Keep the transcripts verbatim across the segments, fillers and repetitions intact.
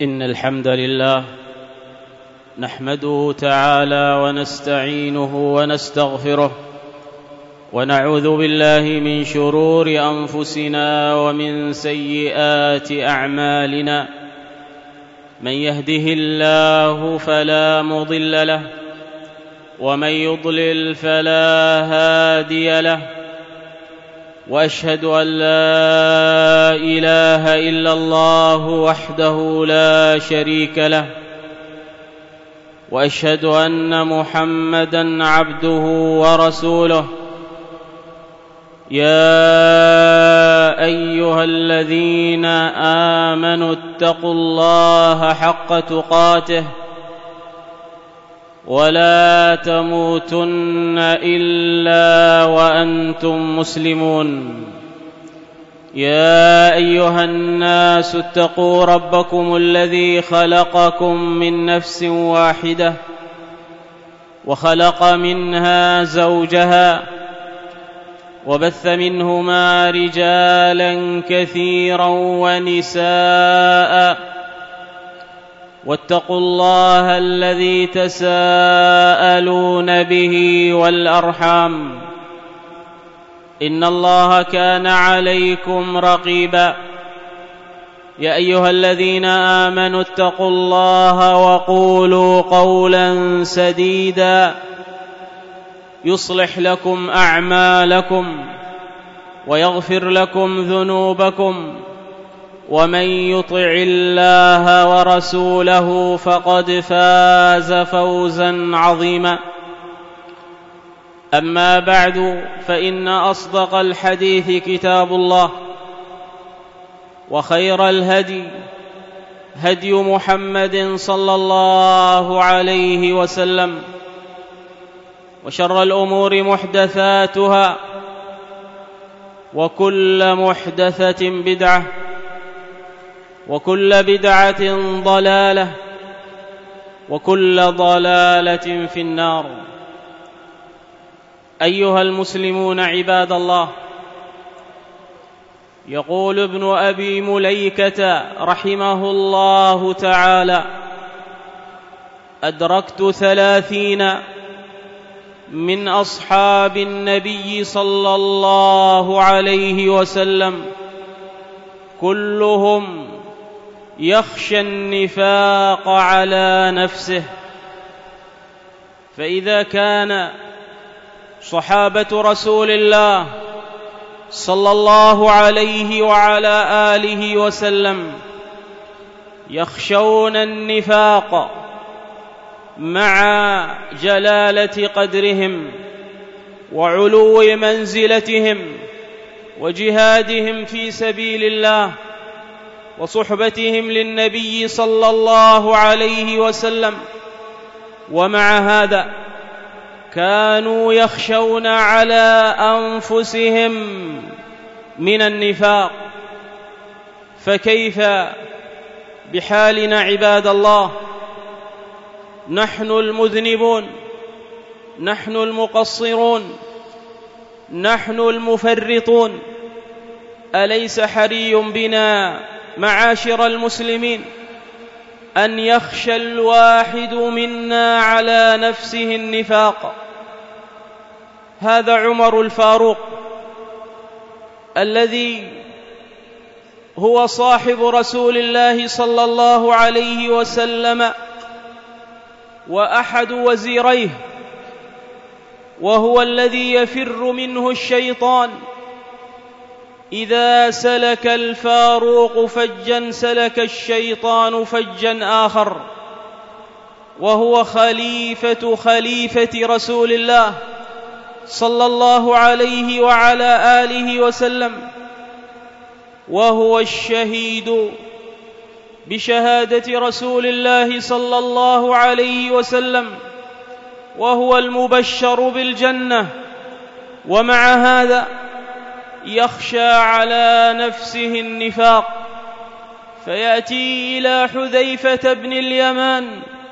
إن الحمد لله نحمده تعالى ونستعينه ونستغفره ونعوذ بالله من شرور أنفسنا ومن سيئات أعمالنا. من يهده الله فلا مضل له ومن يضلل فلا هادي له، وأشهد أن لا إله إلا الله وحده لا شريك له، وأشهد أن محمدًا عبده ورسوله. يا أيها الذين آمنوا اتقوا الله حق تقاته ولا تموتن إلا وأنتم مسلمون. يا أيها الناس اتقوا ربكم الذي خلقكم من نفس واحدة وخلق منها زوجها وبث منهما رجالا كثيرا ونساء، واتقوا الله الذي تساءلون به والأرحام، إن الله كان عليكم رقيبا. يا أيها الذين آمنوا اتقوا الله وقولوا قولا سديدا يصلح لكم أعمالكم ويغفر لكم ذنوبكم، ومن يطع الله ورسوله فقد فاز فوزا عظيما. أما بعد، فإن أصدق الحديث كتاب الله، وخير الهدي هدي محمد صلى الله عليه وسلم، وشر الأمور محدثاتها، وكل محدثة بدعة، وكل بدعة ضلالة، وكل ضلالة في النار. أيها المسلمون عباد الله، يقول ابن أبي مليكة رحمه الله تعالى: أدركت ثلاثين من أصحاب النبي صلى الله عليه وسلم كلهم يخشى النفاق على نفسه. فإذا كان صحابة رسول الله صلى الله عليه وعلى آله وسلم يخشون النفاق مع جلالة قدرهم وعلو منزلتهم وجهادهم في سبيل الله وصحبتهم للنبي صلى الله عليه وسلم، ومع هذا كانوا يخشون على أنفسهم من النفاق. فكيف بحالنا عباد الله؟ نحن المذنبون، نحن المقصرون، نحن المفرطون. أليس حري بنا معاشر المسلمين أن يخشى الواحد منا على نفسه النفاق؟ هذا عمر الفاروق الذي هو صاحب رسول الله صلى الله عليه وسلم وأحد وزيريه، وهو الذي يفر منه الشيطان. إذا سلك الفاروق فجا سلك الشيطان فجا آخر، وهو خليفة خليفة رسول الله صلى الله عليه وعلى آله وسلم، وهو الشهيد بشهادة رسول الله صلى الله عليه وسلم، وهو المبشر بالجنة. ومع هذا يخشى على نفسه النفاق، فيأتي إلى حذيفة بن اليمان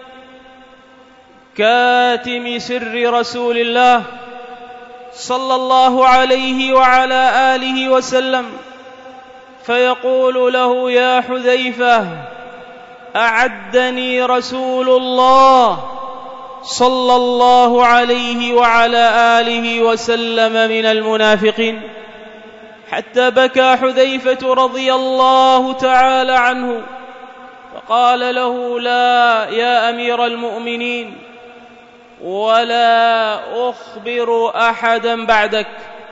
كاتم سر رسول الله صلى الله عليه وعلى آله وسلم فيقول له: يا حذيفة، أعدني رسول الله صلى الله عليه وعلى آله وسلم من المنافقين، حتى بكى حذيفة رضي الله تعالى عنه فقال له: لا يا أمير المؤمنين، ولا أخبر أحدا بعدك.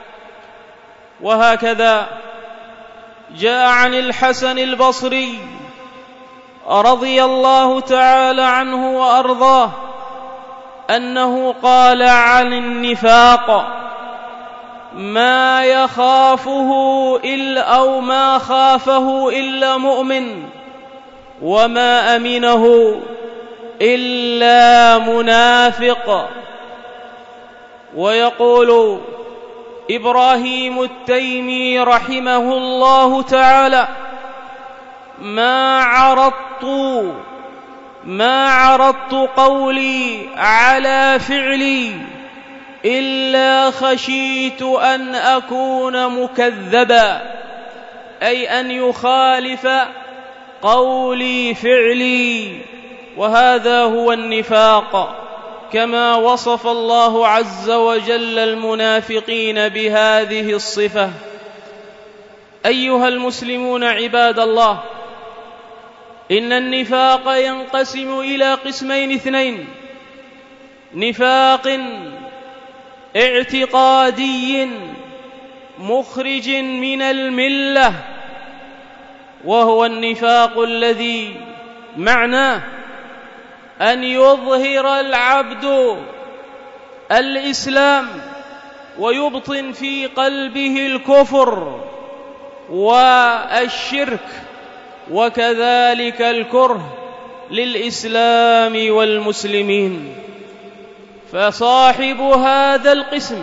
وهكذا جاء عن الحسن البصري رضي الله تعالى عنه وأرضاه أنه قال عن النفاق: ما يخافه إلا أو ما خافه إلا مؤمن، وما أمنه إلا منافق. ويقول إبراهيم التيمي رحمه الله تعالى: ما عرضت ما عرضت قولي على فعلي إلا خشيت أن أكون مكذبا، أي أن يخالف قولي فعلي، وهذا هو النفاق، كما وصف الله عز وجل المنافقين بهذه الصفة. أيها المسلمون عباد الله، إن النفاق ينقسم إلى قسمين اثنين: نفاق اعتقادي مخرج من الملة، وهو النفاق الذي معناه أن يظهر العبد الإسلام ويبطن في قلبه الكفر والشرك، وكذلك الكره للإسلام والمسلمين. فصاحب هذا القسم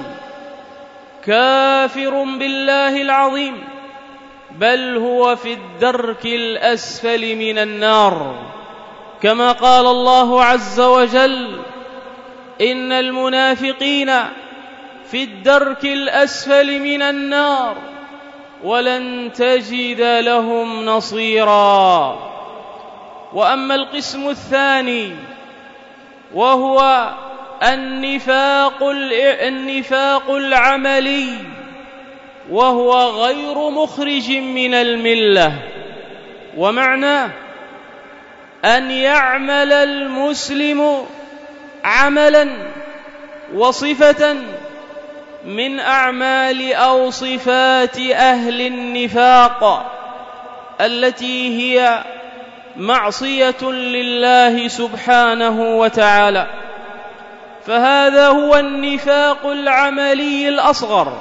كافر بالله العظيم، بل هو في الدرك الأسفل من النار، كما قال الله عز وجل: إن المنافقين في الدرك الأسفل من النار ولن تجد لهم نصيرا. وأما القسم الثاني وهو النفاق النفاق العملي، وهو غير مخرج من الملة، ومعناه أن يعمل المسلم عملا وصفة من أعمال أو صفات أهل النفاق التي هي معصية لله سبحانه وتعالى، فهذا هو النفاق العملي الأصغر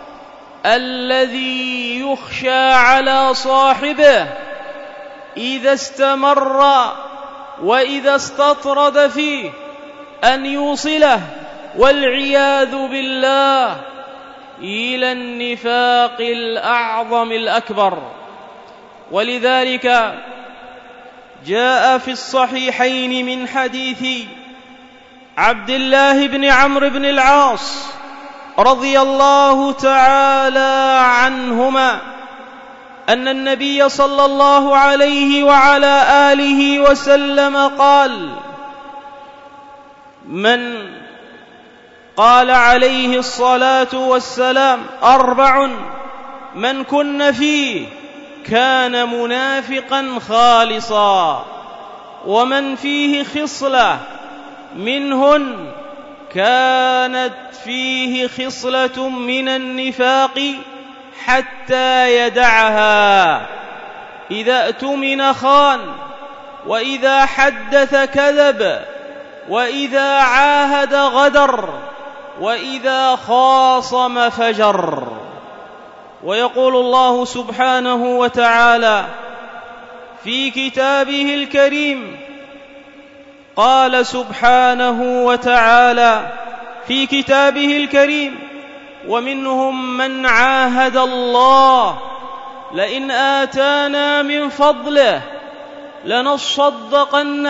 الذي يخشى على صاحبه إذا استمر وإذا استطرد فيه أن يوصله والعياذ بالله إلى النفاق الأعظم الأكبر. ولذلك جاء في الصحيحين من حديث عبد الله بن عمرو بن العاص رضي الله تعالى عنهما أن النبي صلى الله عليه وعلى آله وسلم قال: من قال عليه الصلاة والسلام: أربع من كن فيه كان منافقا خالصا، ومن فيه خصلة منهن كانت فيه خصلة من النفاق حتى يدعها: إذا اؤتمن خان، وإذا حدث كذب، وإذا عاهد غدر، وإذا خاصم فجر. ويقول الله سبحانه وتعالى في كتابه الكريم، قال سبحانه وتعالى في كتابه الكريم: ومنهم من عاهد الله لئن آتانا من فضله لنصدقن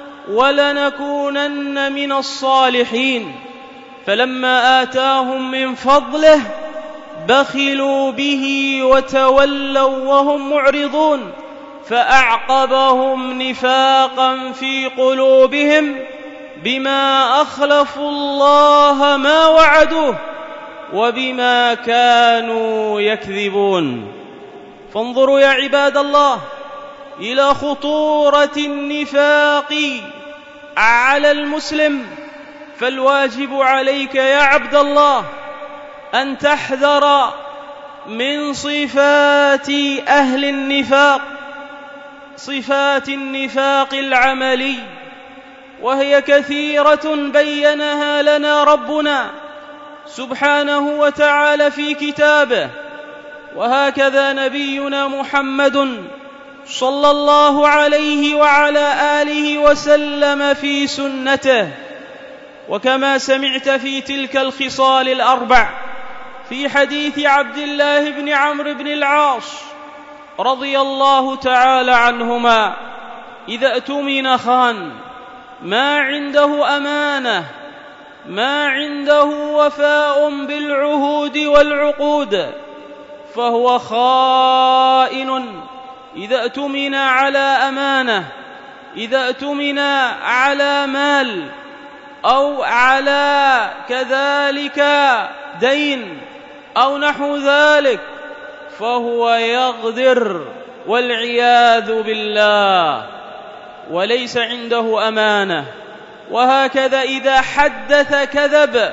ولنكونن من الصالحين، فلما آتاهم من فضله بخلوا به وتولوا وهم معرضون، فأعقبهم نفاقا في قلوبهم بما أخلفوا الله ما وعدوه وبما كانوا يكذبون. فانظروا يا عباد الله إلى خطورة النفاق على المسلم. فالواجب عليك يا عبد الله أن تحذر من صفات أهل النفاق، صفات النفاق العملي، وهي كثيرة بينها لنا ربنا سبحانه وتعالى في كتابه، وهكذا نبينا محمد صلى الله عليه وعلى آله وسلم في سنته. وكما سمعت في تلك الخصال الأربع في حديث عبد الله بن عمرو بن العاص رضي الله تعالى عنهما: إذا اؤتمن خان، ما عنده أمانة، ما عنده وفاء بالعهود والعقود، فهو خائن. إذا اؤتمن على أمانة، إذا اؤتمن على مال أو على كذلك دين أو نحو ذلك، فهو يغدر والعياذ بالله وليس عنده أمانة. وهكذا إذا حدث كذب،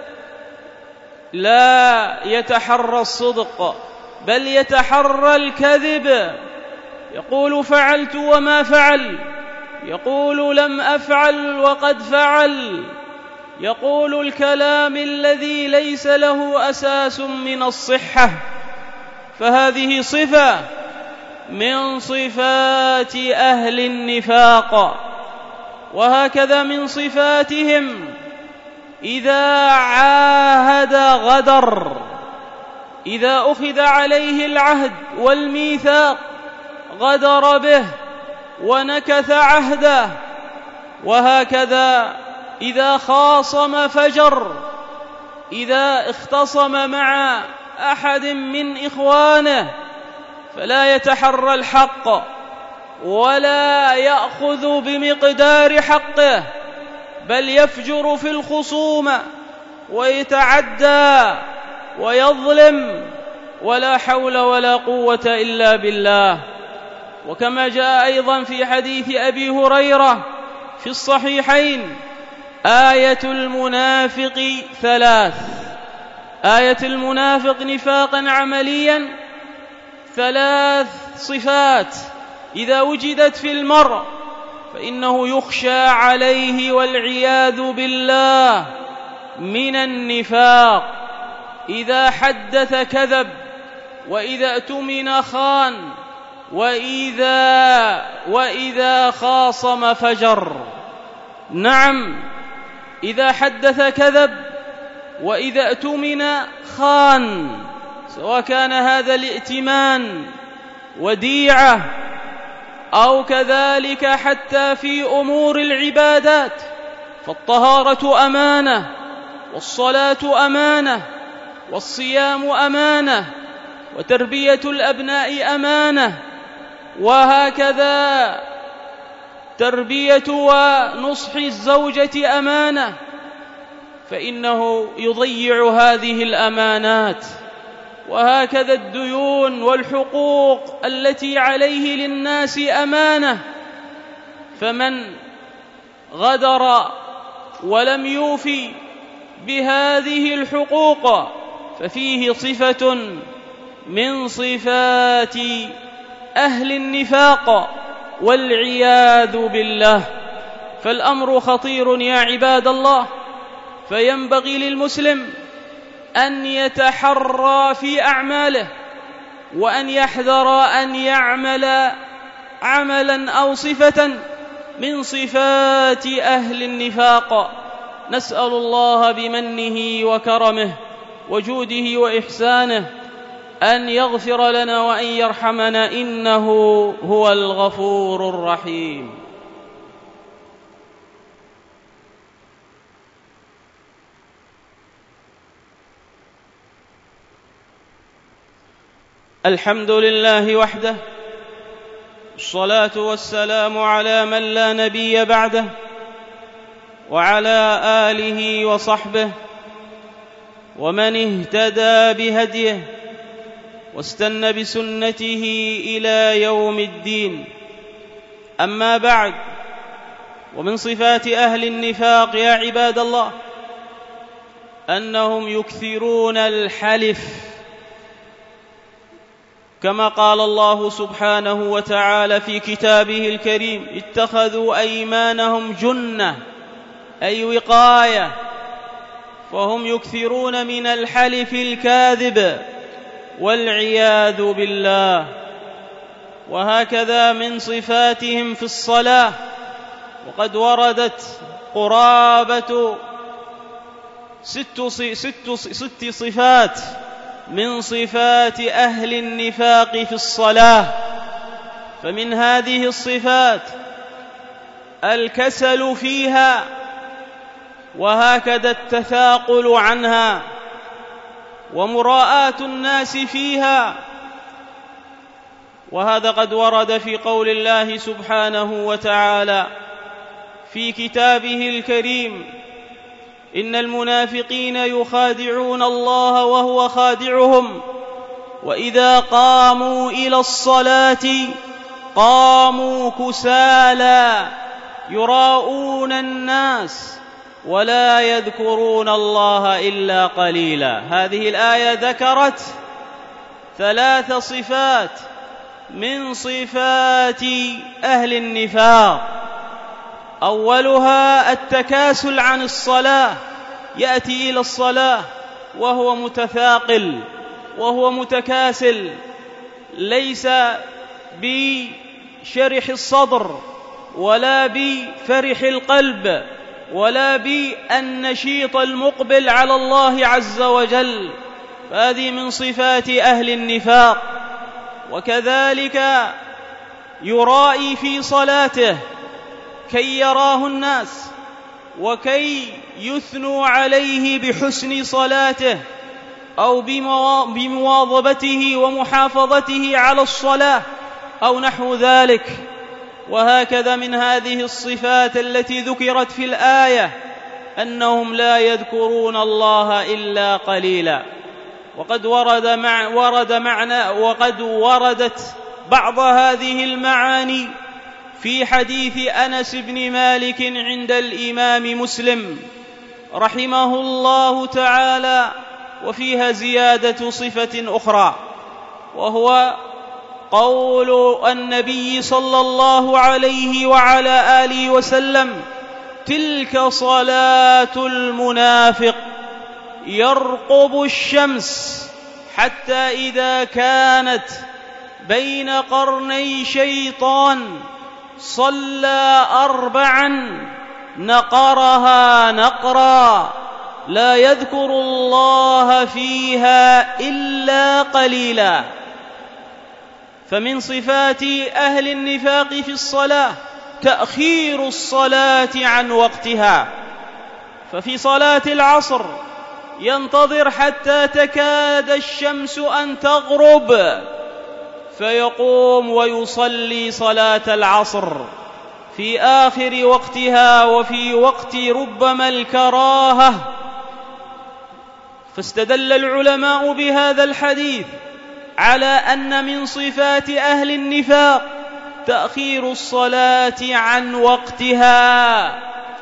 لا يتحرى الصدق بل يتحرى الكذب، يقول فعلت وما فعل، يقول لم أفعل وقد فعل، يقول الكلام الذي ليس له أساس من الصحة. فهذه صفة من صفات أهل النفاق. وهكذا من صفاتهم إذا عاهد غدر، إذا أخذ عليه العهد والميثاق غدر به ونكث عهده. وهكذا إذا خاصم فجر، إذا اختصم مع أحد من إخوانه فلا يتحرى الحق ولا يأخذ بمقدار حقه، بل يفجر في الخصومة ويتعدى ويظلم، ولا حول ولا قوة إلا بالله. وكما جاء أيضا في حديث أبي هريرة في الصحيحين: آية المنافق ثلاث. آية المنافق نفاقا عمليا ثلاث صفات إذا وجدت في المرء فإنه يخشى عليه والعياذ بالله من النفاق. إذا حدث كذب، وإذا اؤتمن خان، وإذا وإذا خاصم فجر. نعم، إذا حدث كذب، وإذا اؤتمن خان، سواء كان هذا الائتمان وديعة أو كذلك حتى في أمور العبادات. فالطهارة أمانة، والصلاة أمانة، والصيام أمانة، وتربية الأبناء أمانة، وهكذا تربية ونصح الزوجة أمانة. فإنه يضيع هذه الأمانات. وهكذا الديون والحقوق التي عليه للناس أمانة. فمن غدر ولم يوفي بهذه الحقوق ففيه صفة من صفات أهل النفاق والعياذ بالله. فالأمر خطير يا عباد الله، فينبغي للمسلم أن يتحرى في أعماله، وأن يحذر أن يعمل عملا أو صفة من صفات أهل النفاق. نسأل الله بمنه وكرمه وجوده وإحسانه أن يغفر لنا وأن يرحمنا، إنه هو الغفور الرحيم. الحمد لله وحده، الصلاة والسلام على من لا نبي بعده وعلى آله وصحبه ومن اهتدى بهديه واستنى بسنته إلى يوم الدين. أما بعد، ومن صفات أهل النفاق يا عباد الله أنهم يكثرون الحلف، كما قال الله سبحانه وتعالى في كتابه الكريم: اتخذوا أيمانهم جنة، أي وقاية، فهم يكثرون من الحلف الكاذب والعياذ بالله. وهكذا من صفاتهم في الصلاة، وقد وردت قرابة ست, ست, ست صفات من صفات أهل النفاق في الصلاة. فمن هذه الصفات الكسل فيها، وهكذا التثاقل عنها، ومراءاة الناس فيها، وهذا قد ورد في قول الله سبحانه وتعالى في كتابه الكريم: إن المنافقين يخادعون الله وهو خادعهم وإذا قاموا إلى الصلاة قاموا كسالى يراءون الناس ولا يذكرون الله إلا قليلا. هذه الآية ذكرت ثلاث صفات من صفات أهل النفاق. أولها التكاسل عن الصلاة، يأتي إلى الصلاة وهو متثاقل وهو متكاسل، ليس بشرح الصدر ولا بفرح القلب ولا بالنشيط المقبل على الله عز وجل، فهذه من صفات أهل النفاق. وكذلك يرائي في صلاته كي يراه الناس وكي يثنوا عليه بحسن صلاته أو بمواظبته ومحافظته على الصلاة أو نحو ذلك. وهكذا من هذه الصفات التي ذكرت في الآية أنهم لا يذكرون الله إلا قليلا. وقد ورد مع ورد معنى وقد وردت بعض هذه المعاني في حديث أنس بن مالك عند الإمام مسلم رحمه الله تعالى، وفيها زيادة صفة أخرى، وهو قول النبي صلى الله عليه وعلى آله وسلم: تلك صلاة المنافق يرقب الشمس حتى إذا كانت بين قرني شيطان صلى أربعا نقرها نقرا لا يذكر الله فيها إلا قليلا. فمن صفات أهل النفاق في الصلاة تأخير الصلاة عن وقتها، ففي صلاة العصر ينتظر حتى تكاد الشمس أن تغرب فيقوم ويصلي صلاة العصر في آخر وقتها وفي وقت ربما الكراهة. فاستدل العلماء بهذا الحديث على أن من صفات أهل النفاق تأخير الصلاة عن وقتها.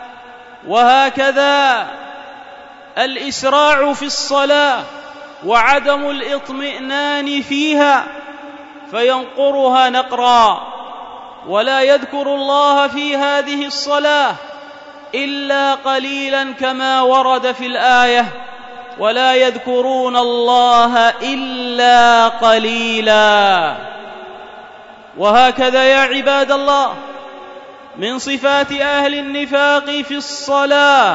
وهكذا الإسراع في الصلاة وعدم الإطمئنان فيها، فينقرها نقرا ولا يذكر الله في هذه الصلاة إلا قليلا، كما ورد في الآية: ولا يذكرون الله إلا قليلا. وهكذا يا عباد الله من صفات أهل النفاق في الصلاة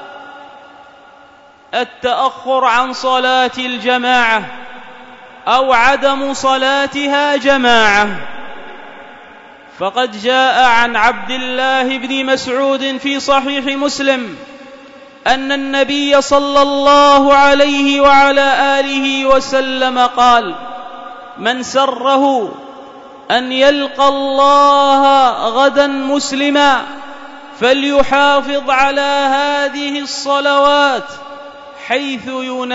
التأخر عن صلاة الجماعة أو عدم صلاتها جماعة. فقد جاء عن عبد الله بن مسعود في صحيح مسلم أن النبي صلى الله عليه وعلى آله وسلم قال: من سره أن يلقى الله غدا مسلما فليحافظ على هذه الصلوات حيث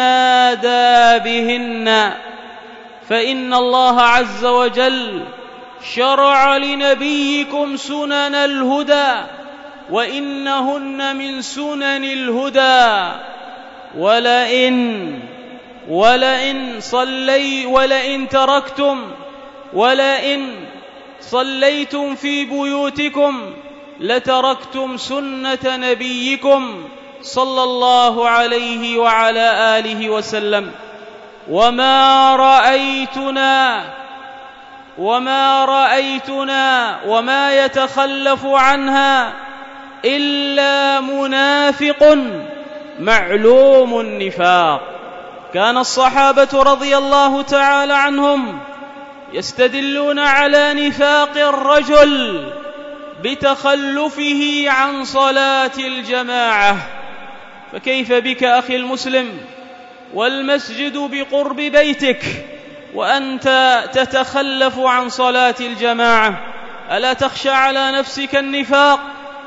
ينادى بهن، فإن الله عز وجل شرع لنبيكم سنن الهدى وإنهن من سنن الهدى. ولئن ولئن صلي ولئن تركتم ولئن صليتم في بيوتكم لتركتم سنة نبيكم صلى الله عليه وعلى آله وسلم. وما رأيتنا وما رأيتنا وما يتخلف عنها إلا منافق معلوم النفاق. كان الصحابة رضي الله تعالى عنهم يستدلون على نفاق الرجل بتخلفه عن صلاة الجماعة، فكيف بك أخي المسلم والمسجد بقرب بيتك وأنت تتخلف عن صلاة الجماعة؟ ألا تخشى على نفسك النفاق؟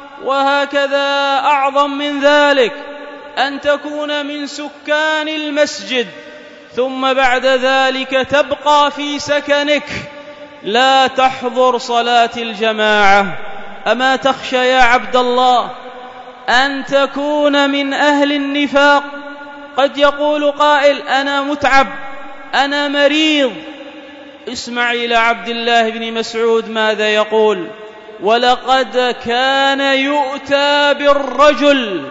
وهكذا أعظم من ذلك أن تكون من سكان المسجد ثم بعد ذلك تبقى في سكنك لا تحضر صلاة الجماعة. أما تخشى يا عبد الله أن تكون من أهل النفاق؟ قد يقول قائل: أنا متعب، أنا مريض. اسمع إلى عبد الله بن مسعود ماذا يقول: ولقد كان يؤتى بالرجل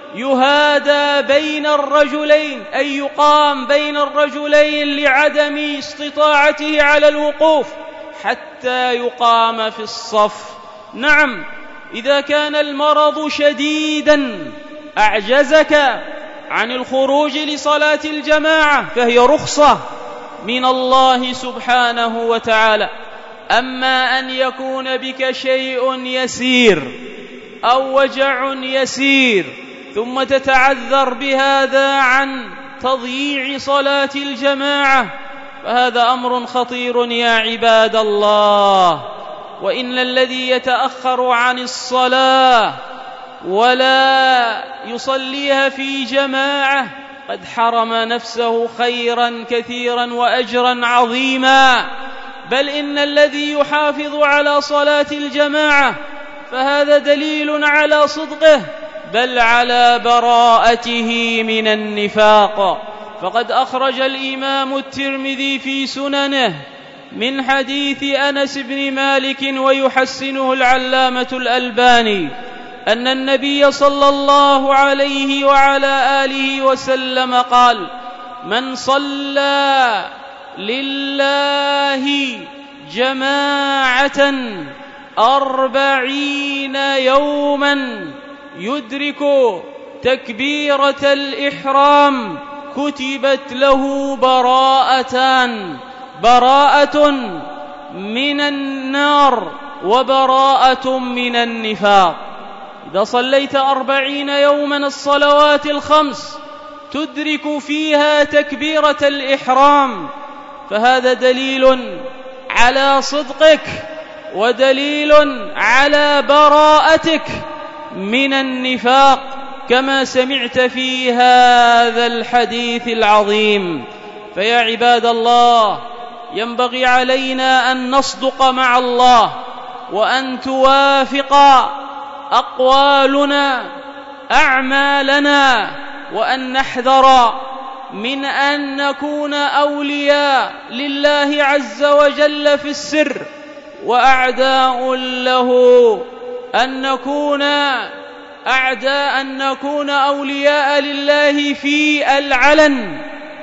يهادى بين الرجلين، أي يقام بين الرجلين لعدم استطاعته على الوقوف حتى يقام في الصف. نعم، إذا كان المرض شديدا أعجزك عن الخروج لصلاة الجماعة فهي رخصة من الله سبحانه وتعالى. أما أن يكون بك شيء يسير أو وجع يسير ثم تتعذر بهذا عن تضييع صلاة الجماعة فهذا أمر خطير يا عباد الله. وإن الذي يتأخر عن الصلاة ولا يصليها في جماعة قد حرم نفسه خيرا كثيرا وأجرا عظيما. بل إن الذي يحافظ على صلاة الجماعة فهذا دليل على صدقه بل على براءته من النفاق. فقد أخرج الإمام الترمذي في سننه من حديث أنس بن مالك ويحسنه العلامة الألباني أن النبي صلى الله عليه وعلى آله وسلم قال: من صلى لله جماعة أربعين يوما يدرك تكبيرة الإحرام كتبت له براءتان: براءة من النار وبراءة من النفاق. إذا صليت أربعين يوما الصلوات الخمس تدرك فيها تكبيرة الإحرام فهذا دليل على صدقك ودليل على براءتك من النفاق كما سمعت في هذا الحديث العظيم. فيا عباد الله، ينبغي علينا أن نصدق مع الله وأن توافق أقوالنا أعمالنا، وأن نحذر من أن نكون أولياء لله عز وجل في السر وأعداء له أن نكون أعداء أن نكون أولياء لله في العلن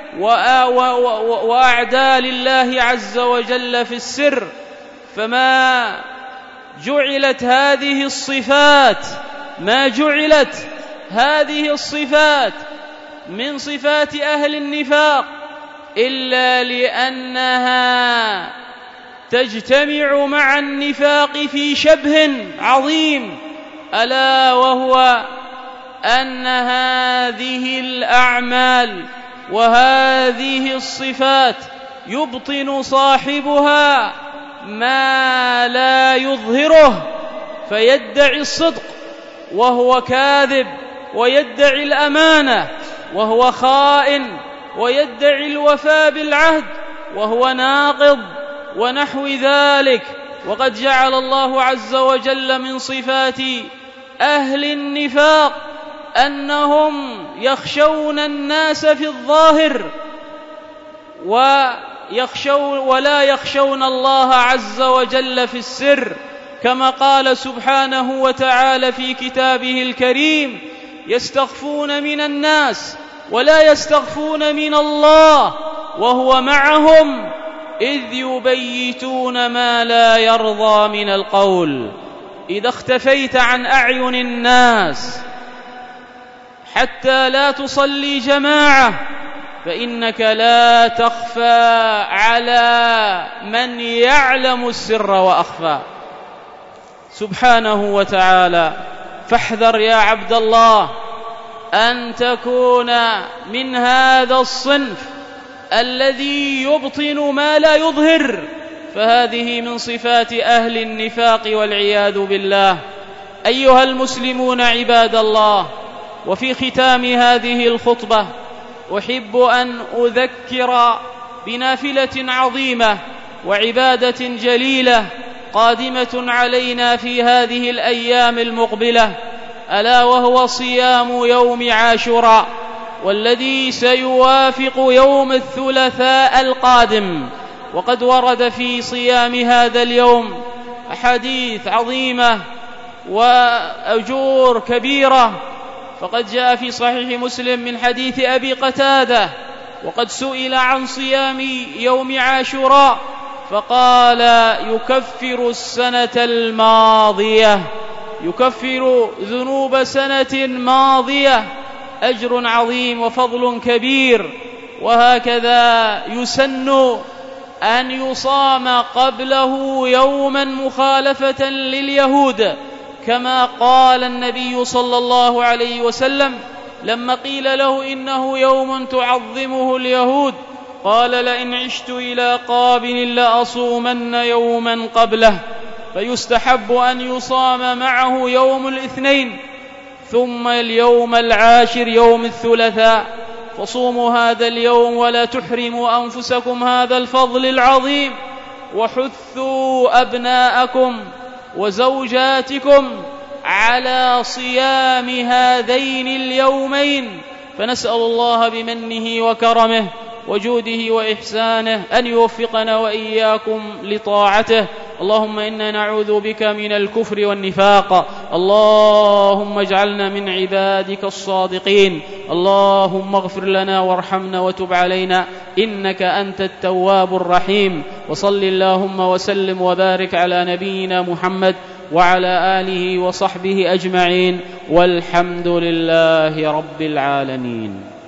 وأعداء لله عز وجل في السر. فما جعلت هذه الصفات ما جعلت هذه الصفات من صفات أهل النفاق إلا لأنها تجتمع مع النفاق في شبه عظيم، ألا وهو أن هذه الأعمال وهذه الصفات يبطن صاحبها ما لا يظهره فيدعي الصدق وهو كاذب، ويدعي الأمانة وهو خائن، ويدعي الوفاء بالعهد وهو ناقض ونحو ذلك. وقد جعل الله عز وجل من صفات أهل النفاق أنهم يخشون الناس في الظاهر ويخشون ولا يخشون الله عز وجل في السر، كما قال سبحانه وتعالى في كتابه الكريم: يستخفون من الناس ولا يستخفون من الله وهو معهم إذ يبيتون ما لا يرضى من القول. إذا اختفيت عن أعين الناس حتى لا تصلي جماعة فإنك لا تخفى على من يعلم السر وأخفى سبحانه وتعالى. فاحذر يا عبد الله أن تكون من هذا الصنف الذي يبطن ما لا يظهر، فهذه من صفات أهل النفاق والعياذ بالله. أيها المسلمون عباد الله، وفي ختام هذه الخطبة أحب أن أذكر بنافلة عظيمة وعبادة جليلة قادمة علينا في هذه الأيام المقبلة، ألا وهو صيام يوم عاشوراء، والذي سيوافق يوم الثلاثاء القادم. وقد ورد في صيام هذا اليوم أحاديث عظيمة وأجور كبيرة، فقد جاء في صحيح مسلم من حديث أبي قتادة وقد سئل عن صيام يوم عاشوراء فقال: يكفر السنة الماضية، يكفر ذنوب سنة ماضية، أجر عظيم وفضل كبير. وهكذا يسن أن يصام قبله يوما مخالفة لليهود، كما قال النبي صلى الله عليه وسلم لما قيل له إنه يوم تعظمه اليهود، قال: لئن عشت إلى قابل لأصومن يوما قبله. فيستحب أن يصام معه يوم الاثنين ثم اليوم العاشر يوم الثلاثاء. فصوموا هذا اليوم ولا تحرموا أنفسكم هذا الفضل العظيم، وحثوا أبناءكم وزوجاتكم على صيام هذين اليومين. فنسأل الله بمنه وكرمه وجوده وإحسانه أن يوفقنا وإياكم لطاعته. اللهم إنا نعوذ بك من الكفر والنفاق، اللهم اجعلنا من عبادك الصادقين، اللهم اغفر لنا وارحمنا وتب علينا إنك أنت التواب الرحيم. وصل اللهم وسلم وبارك على نبينا محمد وعلى آله وصحبه أجمعين، والحمد لله رب العالمين.